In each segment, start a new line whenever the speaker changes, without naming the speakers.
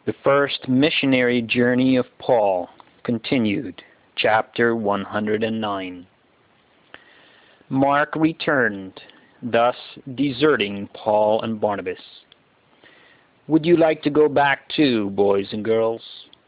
The first missionary journey of Paul, continued, chapter 109. Mark returned, thus deserting Paul and Barnabas. Would you like to go back too, boys and girls?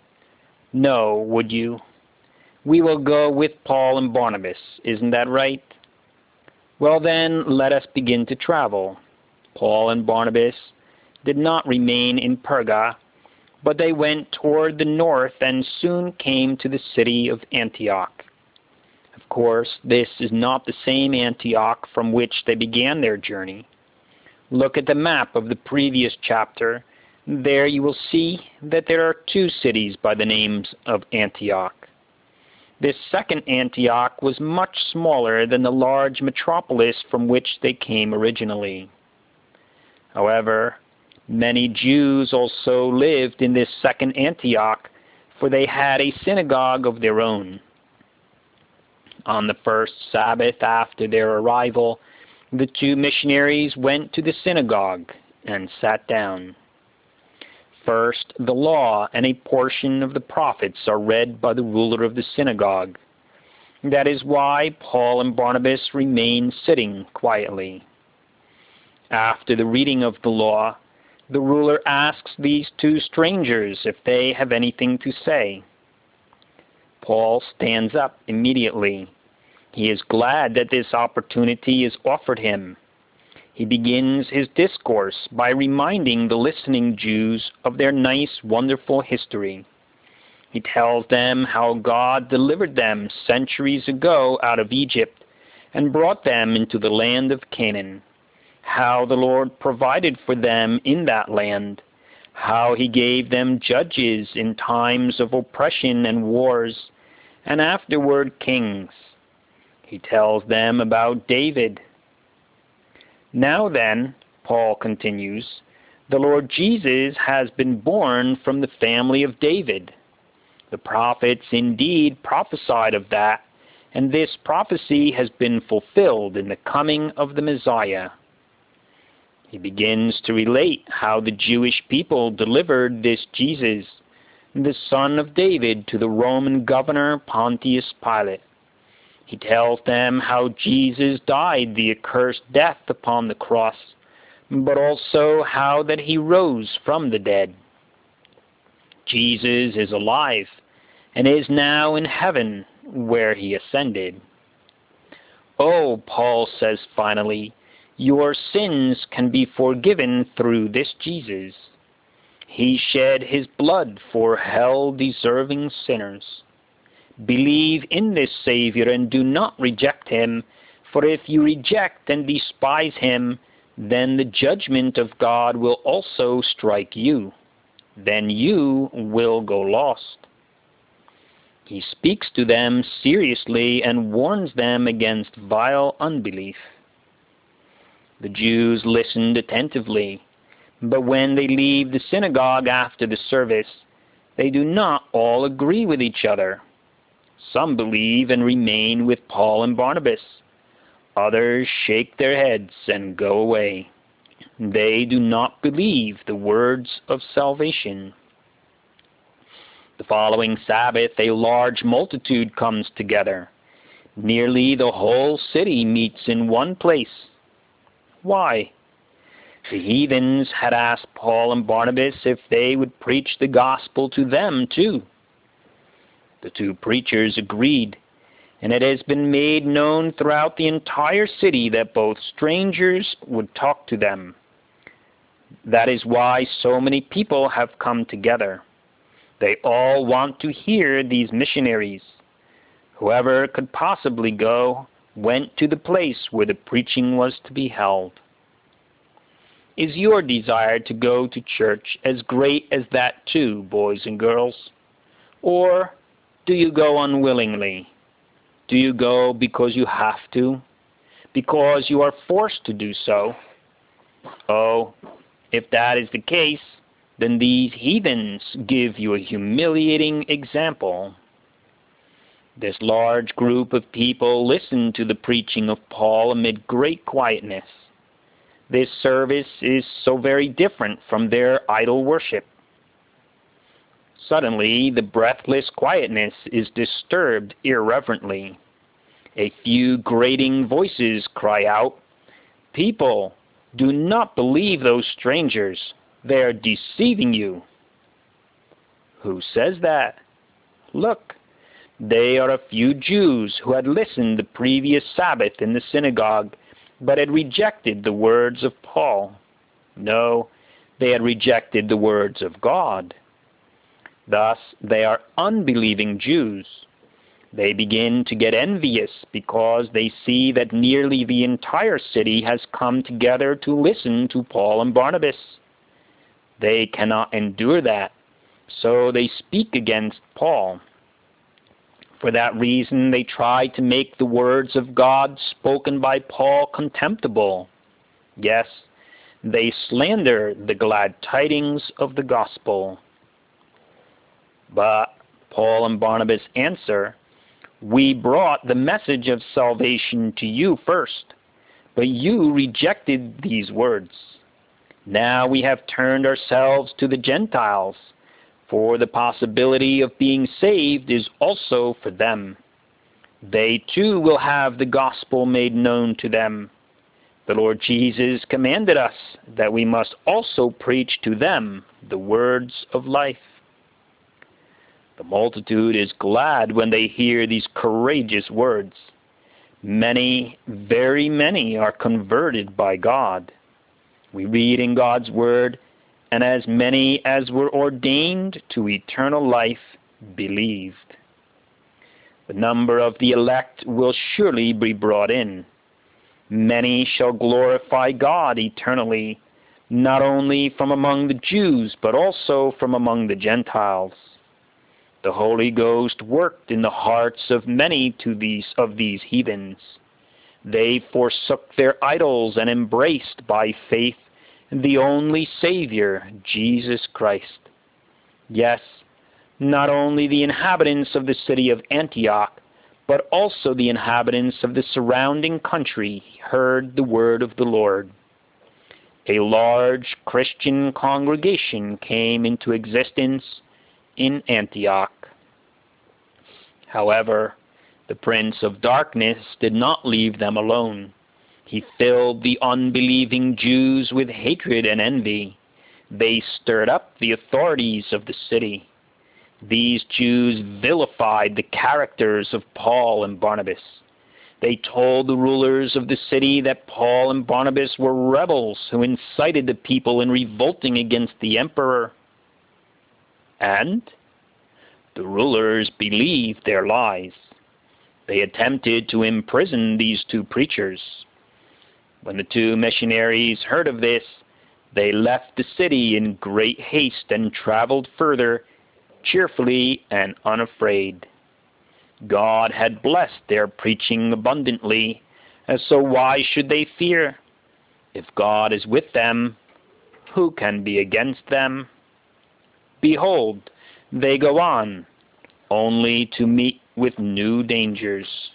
No, would you? We will go with Paul and Barnabas, isn't that right? Well then, let us begin to travel. Paul and Barnabas did not remain in Perga, but they went toward the north and soon came to the city of Antioch. Of course, this is not the same Antioch from which they began their journey. Look at the map of the previous chapter. There you will see that there are two cities by the names of Antioch. This second Antioch was much smaller than the large metropolis from which they came originally. However, many Jews also lived in this second Antioch, for they had a synagogue of their own. On the first Sabbath after their arrival, the two missionaries went to the synagogue and sat down. First, the law and a portion of the prophets are read by the ruler of the synagogue. That is why Paul and Barnabas remained sitting quietly. After the reading of the law, the ruler asks these two strangers if they have anything to say. Paul stands up immediately. He is glad that this opportunity is offered him. He begins his discourse by reminding the listening Jews of their nice, wonderful history. He tells them how God delivered them centuries ago out of Egypt and brought them into the land of Canaan, how the Lord provided for them in that land, how he gave them judges in times of oppression and wars, and afterward kings. He tells them about David. Now then, Paul continues, the Lord Jesus has been born from the family of David. The prophets indeed prophesied of that, and this prophecy has been fulfilled in the coming of the Messiah. He begins to relate how the Jewish people delivered this Jesus, the son of David, to the Roman governor Pontius Pilate. He tells them how Jesus died the accursed death upon the cross, but also how that he rose from the dead. Jesus is alive and is now in heaven where he ascended. Oh, Paul says finally, your sins can be forgiven through this Jesus. He shed his blood for hell-deserving sinners. Believe in this Savior and do not reject him, for if you reject and despise him, then the judgment of God will also strike you. Then you will go lost. He speaks to them seriously and warns them against vile unbelief. The Jews listened attentively, but when they leave the synagogue after the service, they do not all agree with each other. Some believe and remain with Paul and Barnabas. Others shake their heads and go away. They do not believe the words of salvation. The following Sabbath, a large multitude comes together. Nearly the whole city meets in one place. Why? The heathens had asked Paul and Barnabas if they would preach the gospel to them too. The two preachers agreed, and it has been made known throughout the entire city that both strangers would talk to them. That is why so many people have come together. They all want to hear these missionaries. Whoever could possibly go went to the place where the preaching was to be held. Is your desire to go to church as great as that too, boys and girls? Or do you go unwillingly? Do you go because you have to? Because you are forced to do so? Oh, if that is the case, then these heathens give you a humiliating example. This large group of people listened to the preaching of Paul amid great quietness. This service is so very different from their idol worship. Suddenly, the breathless quietness is disturbed irreverently. A few grating voices cry out, "People, do not believe those strangers. They are deceiving you." Who says that? Look, they are a few Jews who had listened the previous Sabbath in the synagogue, but had rejected the words of Paul. No, they had rejected the words of God. Thus, they are unbelieving Jews. They begin to get envious because they see that nearly the entire city has come together to listen to Paul and Barnabas. They cannot endure that, so they speak against Paul. For that reason, they try to make the words of God spoken by Paul contemptible. Yes, they slander the glad tidings of the gospel. But Paul and Barnabas answer, "We brought the message of salvation to you first, but you rejected these words. Now we have turned ourselves to the Gentiles, for the possibility of being saved is also for them. They too will have the gospel made known to them. The Lord Jesus commanded us that we must also preach to them the words of life." The multitude is glad when they hear these courageous words. Many, very many, are converted by God. We read in God's word, "And as many as were ordained to eternal life believed." The number of the elect will surely be brought in. Many shall glorify God eternally, not only from among the Jews, but also from among the Gentiles. The Holy Ghost worked in the hearts of many of these heathens. They forsook their idols and embraced by faith the only Savior, Jesus Christ. Yes, not only the inhabitants of the city of Antioch, but also the inhabitants of the surrounding country heard the word of the Lord. A large Christian congregation came into existence in Antioch. However, the prince of darkness did not leave them alone. He filled the unbelieving Jews with hatred and envy. They stirred up the authorities of the city. These Jews vilified the characters of Paul and Barnabas. They told the rulers of the city that Paul and Barnabas were rebels who incited the people in revolting against the emperor. And the rulers believed their lies. They attempted to imprison these two preachers. When the two missionaries heard of this, they left the city in great haste and traveled further, cheerfully and unafraid. God had blessed their preaching abundantly, and so why should they fear? If God is with them, who can be against them? Behold, they go on, only to meet with new dangers.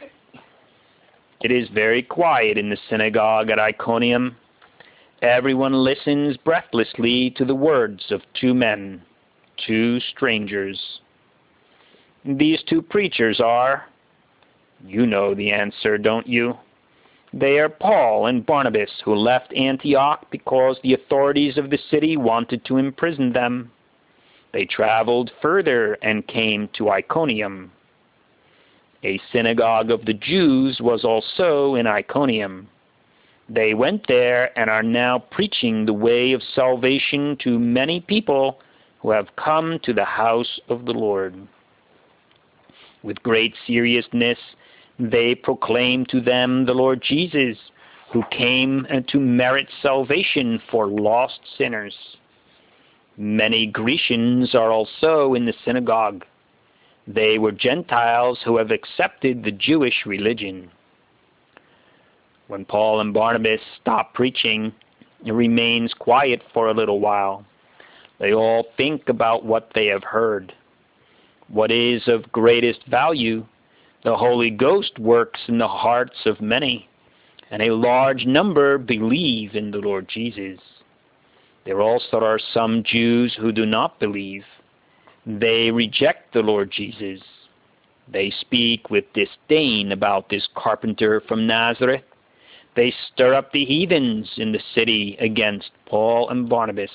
It is very quiet in the synagogue at Iconium. Everyone listens breathlessly to the words of two men, two strangers. These two preachers are, you know the answer, don't you? They are Paul and Barnabas, who left Antioch because the authorities of the city wanted to imprison them. They traveled further and came to Iconium. A synagogue of the Jews was also in Iconium. They went there and are now preaching the way of salvation to many people who have come to the house of the Lord. With great seriousness, they proclaim to them the Lord Jesus, who came to merit salvation for lost sinners. Many Grecians are also in the synagogue. They were Gentiles who have accepted the Jewish religion. When Paul and Barnabas stop preaching, it remains quiet for a little while. They all think about what they have heard. What is of greatest value? The Holy Ghost works in the hearts of many, and a large number believe in the Lord Jesus. There also are some Jews who do not believe. They reject the Lord Jesus. They speak with disdain about this carpenter from Nazareth. They stir up the heathens in the city against Paul and Barnabas.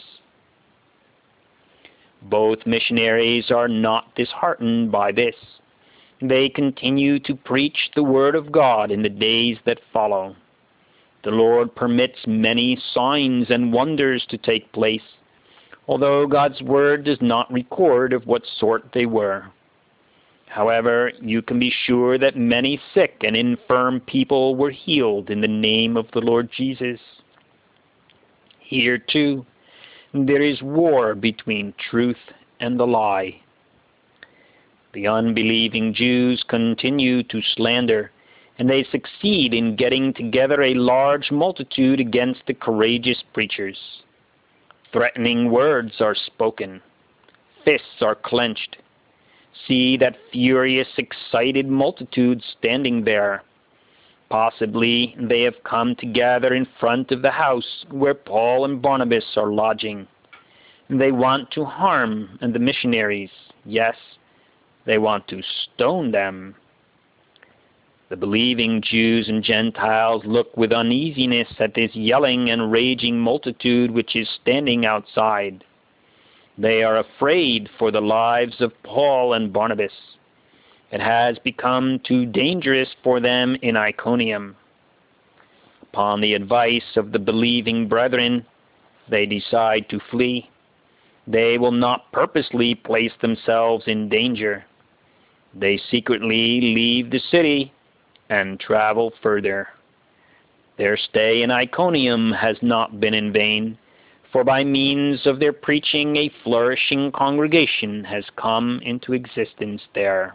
Both missionaries are not disheartened by this. They continue to preach the word of God in the days that follow. The Lord permits many signs and wonders to take place, although God's word does not record of what sort they were. However, you can be sure that many sick and infirm people were healed in the name of the Lord Jesus. Here, too, there is war between truth and the lie. The unbelieving Jews continue to slander, and they succeed in getting together a large multitude against the courageous preachers. Threatening words are spoken. Fists are clenched. See that furious, excited multitude standing there. Possibly they have come to gather in front of the house where Paul and Barnabas are lodging. They want to harm the missionaries. Yes, they want to stone them. The believing Jews and Gentiles look with uneasiness at this yelling and raging multitude which is standing outside. They are afraid for the lives of Paul and Barnabas. It has become too dangerous for them in Iconium. Upon the advice of the believing brethren, they decide to flee. They will not purposely place themselves in danger. They secretly leave the city and travel further. Their stay in Iconium has not been in vain, for by means of their preaching a flourishing congregation has come into existence there.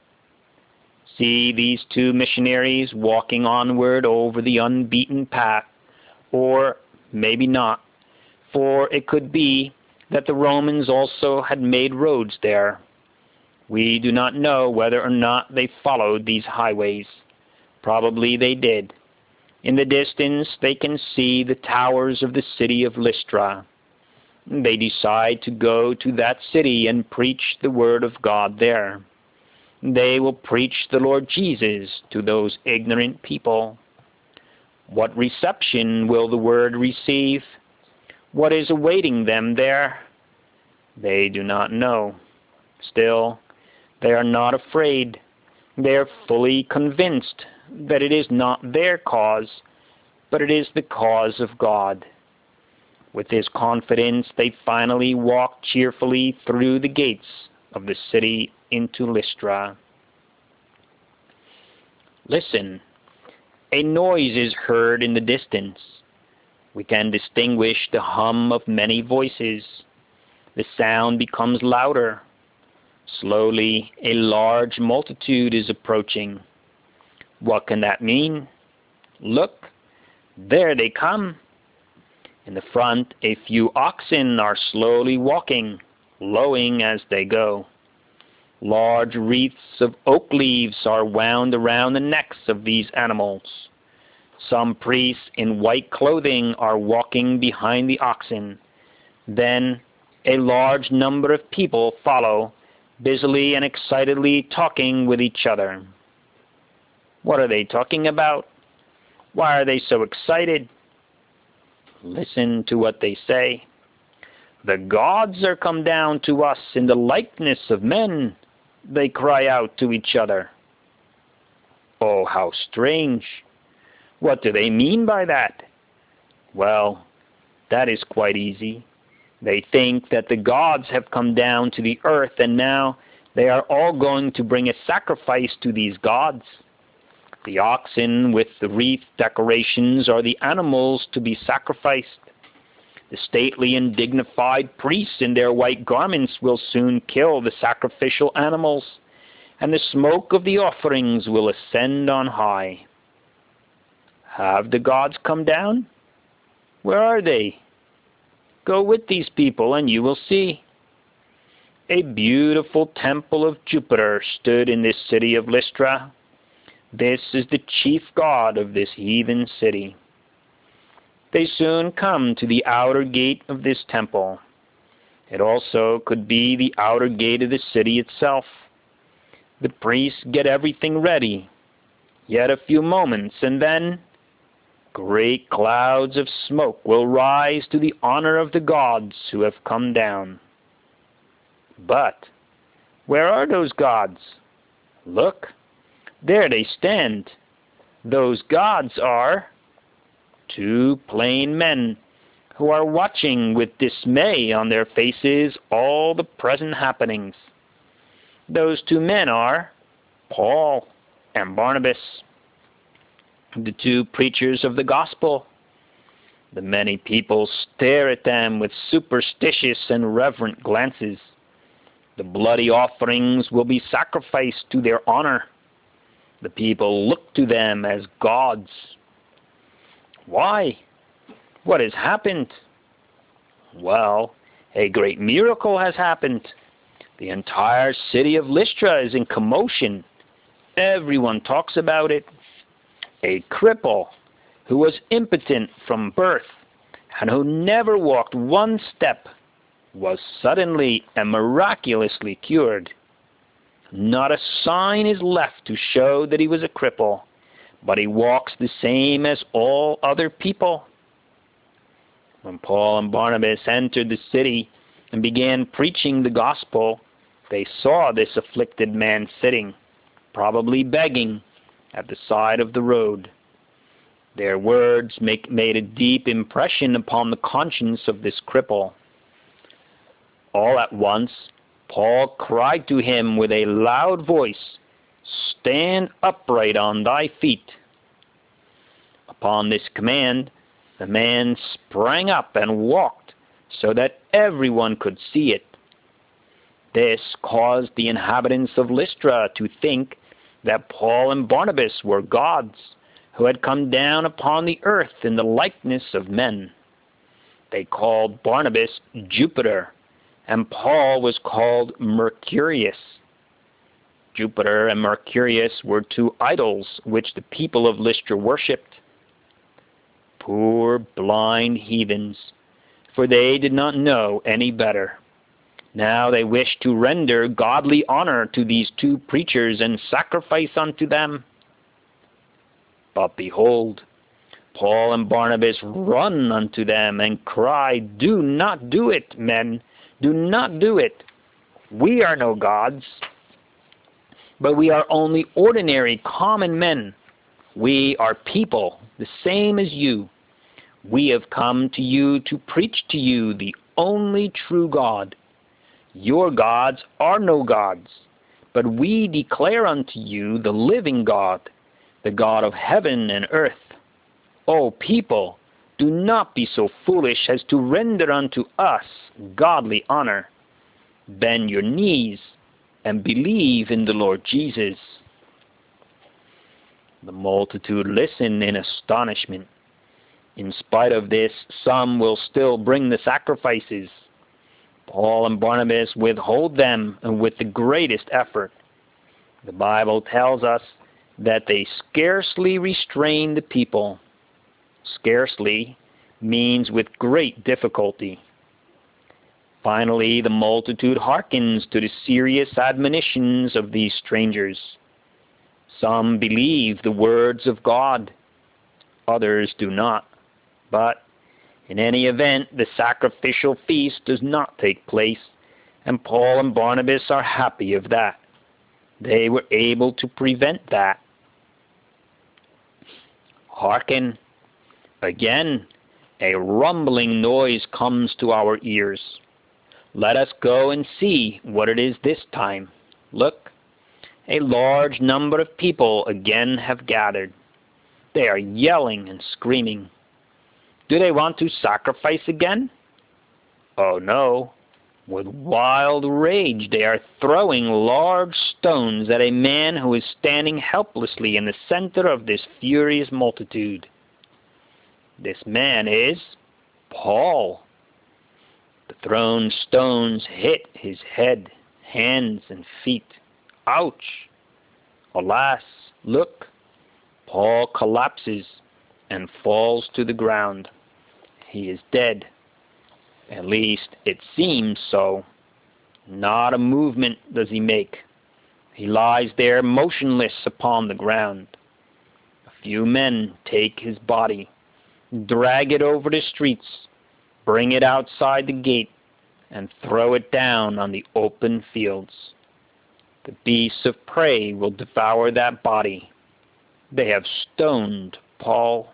See these two missionaries walking onward over the unbeaten path, or maybe not, for it could be that the Romans also had made roads there. We do not know whether or not they followed these highways. Probably they did. In the distance they can see the towers of the city of Lystra. They decide to go to that city and preach the word of God there. They will preach the Lord Jesus to those ignorant people. What reception will the word receive? What is awaiting them there? They do not know. Still, they are not afraid. They are fully convinced that it is not their cause, but it is the cause of God. With this confidence, they finally walk cheerfully through the gates of the city into Lystra. Listen, a noise is heard in the distance. We can distinguish the hum of many voices. The sound becomes louder. Slowly, a large multitude is approaching. What can that mean? Look, there they come. In the front, a few oxen are slowly walking, lowing as they go. Large wreaths of oak leaves are wound around the necks of these animals. Some priests in white clothing are walking behind the oxen. Then a large number of people follow, busily and excitedly talking with each other. What are they talking about? Why are they so excited? Listen to what they say. The gods are come down to us in the likeness of men, they cry out to each other. Oh, how strange! What do they mean by that? Well, that is quite easy. They think that the gods have come down to the earth, and now they are all going to bring a sacrifice to these gods. The oxen with the wreath decorations are the animals to be sacrificed. The stately and dignified priests in their white garments will soon kill the sacrificial animals, and the smoke of the offerings will ascend on high. Have the gods come down? Where are they? Go with these people and you will see. A beautiful temple of Jupiter stood in this city of Lystra. This is the chief god of this heathen city. They soon come to the outer gate of this temple. It also could be the outer gate of the city itself. The priests get everything ready. Yet a few moments, and then great clouds of smoke will rise to the honor of the gods who have come down. But where are those gods? Look, there they stand. Those gods are two plain men who are watching with dismay on their faces all the present happenings. Those two men are Paul and Barnabas, the two preachers of the gospel. The many people stare at them with superstitious and reverent glances. The bloody offerings will be sacrificed to their honor. The people look to them as gods. Why? What has happened? Well, a great miracle has happened. The entire city of Lystra is in commotion. Everyone talks about it. A cripple who was impotent from birth and who never walked one step was suddenly and miraculously cured. Not a sign is left to show that he was a cripple, but he walks the same as all other people. When Paul and Barnabas entered the city and began preaching the gospel, they saw this afflicted man sitting, probably begging, at the side of the road. Their words made a deep impression upon the conscience of this cripple. All at once, Paul cried to him with a loud voice, "Stand upright on thy feet." Upon this command, the man sprang up and walked so that everyone could see it. This caused the inhabitants of Lystra to think that Paul and Barnabas were gods who had come down upon the earth in the likeness of men. They called Barnabas Jupiter, and Paul was called Mercurius. Jupiter and Mercurius were two idols which the people of Lystra worshipped. Poor blind heathens, for they did not know any better. Now they wished to render godly honor to these two preachers and sacrifice unto them. But behold, Paul and Barnabas run unto them and cry, "Do not do it, men, do not do it. We are no gods, but we are only ordinary common men. We are people, the same as you. We have come to you to preach to you the only true God. Your gods are no gods, but we declare unto you the living God, the God of heaven and earth. O people, do not be so foolish as to render unto us godly honor. Bend your knees and believe in the Lord Jesus." The multitude listened in astonishment. In spite of this, some will still bring the sacrifices. Paul and Barnabas withhold them with the greatest effort. The Bible tells us that they scarcely restrained the people. Scarcely means with great difficulty. Finally, the multitude hearkens to the serious admonitions of these strangers. Some believe the words of God, others do not. But in any event, the sacrificial feast does not take place, and Paul and Barnabas are happy of that. They were able to prevent that. Hearken! Again, a rumbling noise comes to our ears. Let us go and see what it is this time. Look, a large number of people again have gathered. They are yelling and screaming. Do they want to sacrifice again? Oh no. With wild rage they are throwing large stones at a man who is standing helplessly in the center of this furious multitude. This man is Paul. The thrown stones hit his head, hands, and feet. Ouch! Alas, look, Paul collapses and falls to the ground. He is dead. At least it seems so. Not a movement does he make. He lies there motionless upon the ground. A few men take his body, drag it over the streets, bring it outside the gate, and throw it down on the open fields. The beasts of prey will devour that body. They have stoned Paul.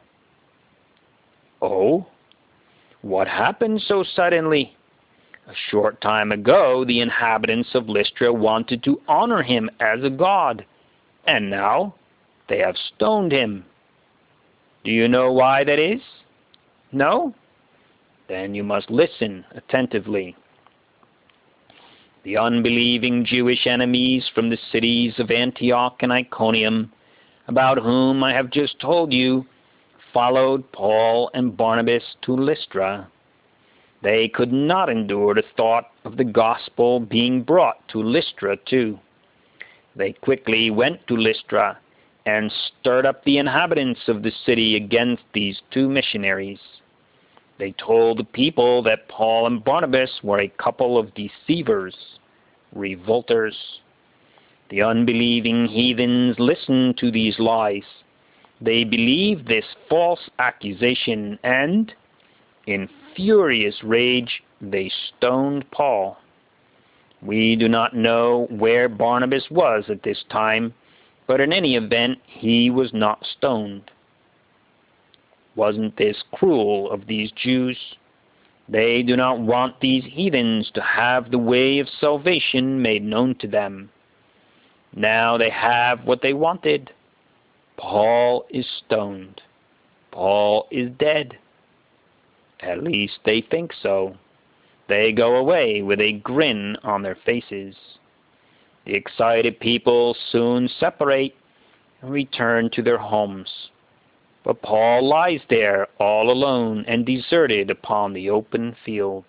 Oh, what happened so suddenly? A short time ago, the inhabitants of Lystra wanted to honor him as a god, and now they have stoned him. Do you know why that is? No? Then you must listen attentively. The unbelieving Jewish enemies from the cities of Antioch and Iconium, about whom I have just told you, followed Paul and Barnabas to Lystra. They could not endure the thought of the gospel being brought to Lystra too. They quickly went to Lystra and stirred up the inhabitants of the city against these two missionaries. They told the people that Paul and Barnabas were a couple of deceivers, revolters. The unbelieving heathens listened to these lies. They believed this false accusation and, in furious rage, they stoned Paul. We do not know where Barnabas was at this time, but in any event, he was not stoned. Wasn't this cruel of these Jews? They do not want these heathens to have the way of salvation made known to them. Now they have what they wanted. Paul is stoned. Paul is dead. At least they think so. They go away with a grin on their faces. The excited people soon separate and return to their homes. But Paul lies there all alone and deserted upon the open field.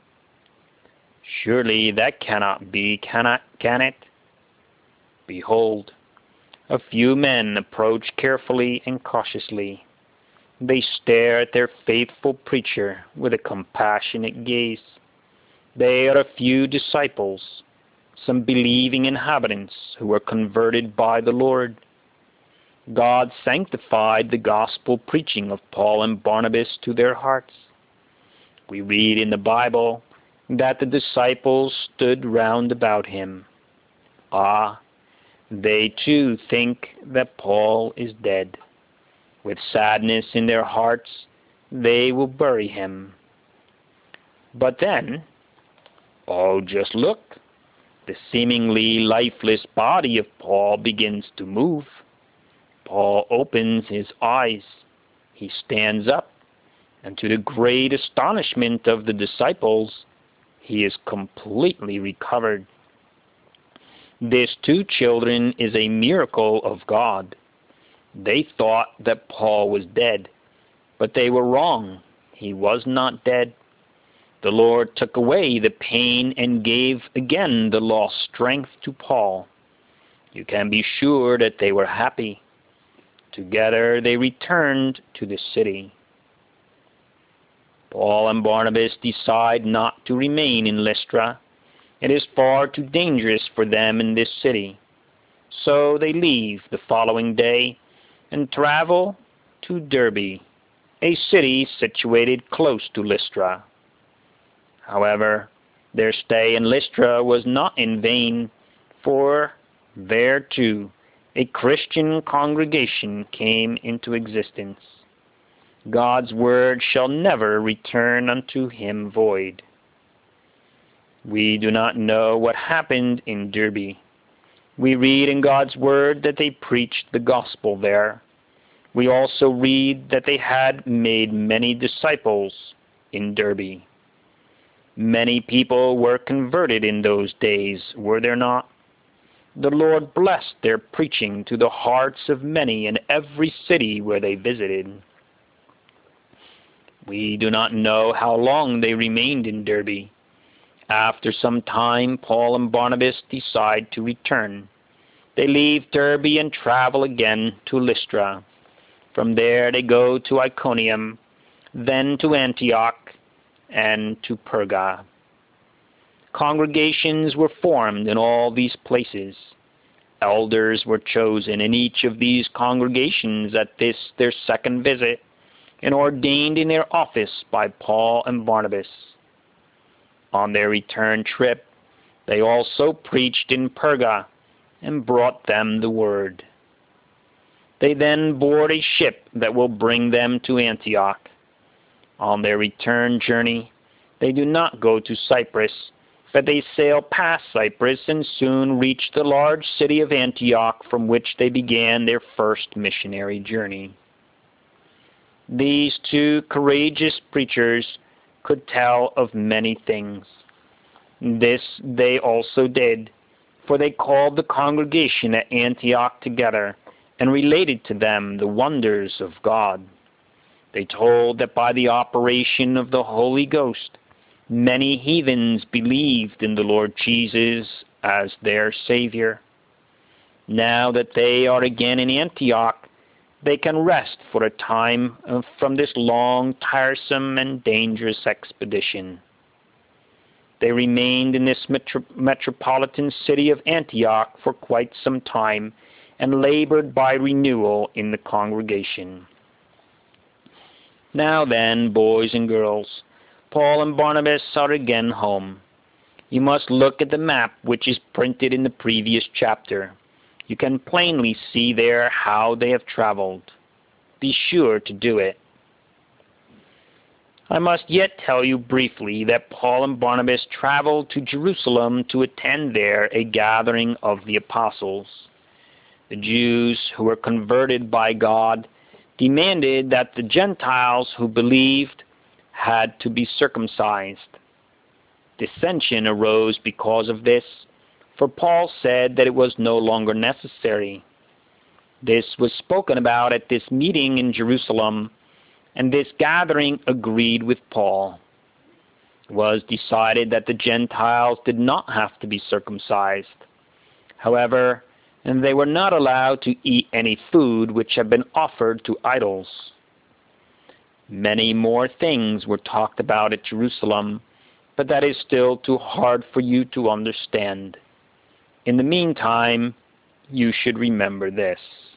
Surely that cannot be, can it? Behold, a few men approach carefully and cautiously. They stare at their faithful preacher with a compassionate gaze. They are a few disciples, some believing inhabitants who were converted by the Lord. God sanctified the gospel preaching of Paul and Barnabas to their hearts. We read in the Bible that the disciples stood round about him. Ah, they too think that Paul is dead. With sadness in their hearts, they will bury him. But then, oh, just look, the seemingly lifeless body of Paul begins to move. Paul opens his eyes. He stands up, and to the great astonishment of the disciples, he is completely recovered. This too, children, is a miracle of God. They thought that Paul was dead, but they were wrong. He was not dead. The Lord took away the pain and gave again the lost strength to Paul. You can be sure that they were happy. Together they returned to the city. Paul and Barnabas decide not to remain in Lystra. It is far too dangerous for them in this city. So they leave the following day and travel to Derbe, a city situated close to Lystra. However, their stay in Lystra was not in vain, for there too a Christian congregation came into existence. God's word shall never return unto him void. We do not know what happened in Derbe. We read in God's word that they preached the gospel there. We also read that they had made many disciples in Derbe. Many people were converted in those days, were there not? The Lord blessed their preaching to the hearts of many in every city where they visited. We do not know how long they remained in Derbe. After some time, Paul and Barnabas decide to return. They leave Derbe and travel again to Lystra. From there they go to Iconium, then to Antioch, and to Perga. Congregations were formed in all these places. Elders were chosen in each of these congregations at this their second visit, and ordained in their office by Paul and Barnabas. On their return trip, they also preached in Perga and brought them the word. They then board a ship that will bring them to Antioch. On their return journey, they do not go to Cyprus, but they sail past Cyprus and soon reach the large city of Antioch, from which they began their first missionary journey. These two courageous preachers could tell of many things. This they also did, for they called the congregation at Antioch together and related to them the wonders of God. They told that by the operation of the Holy Ghost, many heathens believed in the Lord Jesus as their Savior. Now that they are again in Antioch, they can rest for a time from this long, tiresome, and dangerous expedition. They remained in this metropolitan city of Antioch for quite some time and labored by renewal in the congregation. Now then, boys and girls, Paul and Barnabas are again home. You must look at the map which is printed in the previous chapter. You can plainly see there how they have traveled. Be sure to do it. I must yet tell you briefly that Paul and Barnabas traveled to Jerusalem to attend there a gathering of the apostles. The Jews who were converted by God demanded that the Gentiles who believed had to be circumcised. Dissension arose because of this, for Paul said that it was no longer necessary. This was spoken about at this meeting in Jerusalem, and this gathering agreed with Paul. It was decided that the Gentiles did not have to be circumcised. However, they were not allowed to eat any food which had been offered to idols. Many more things were talked about at Jerusalem, but that is still too hard for you to understand. In the meantime, you should remember this.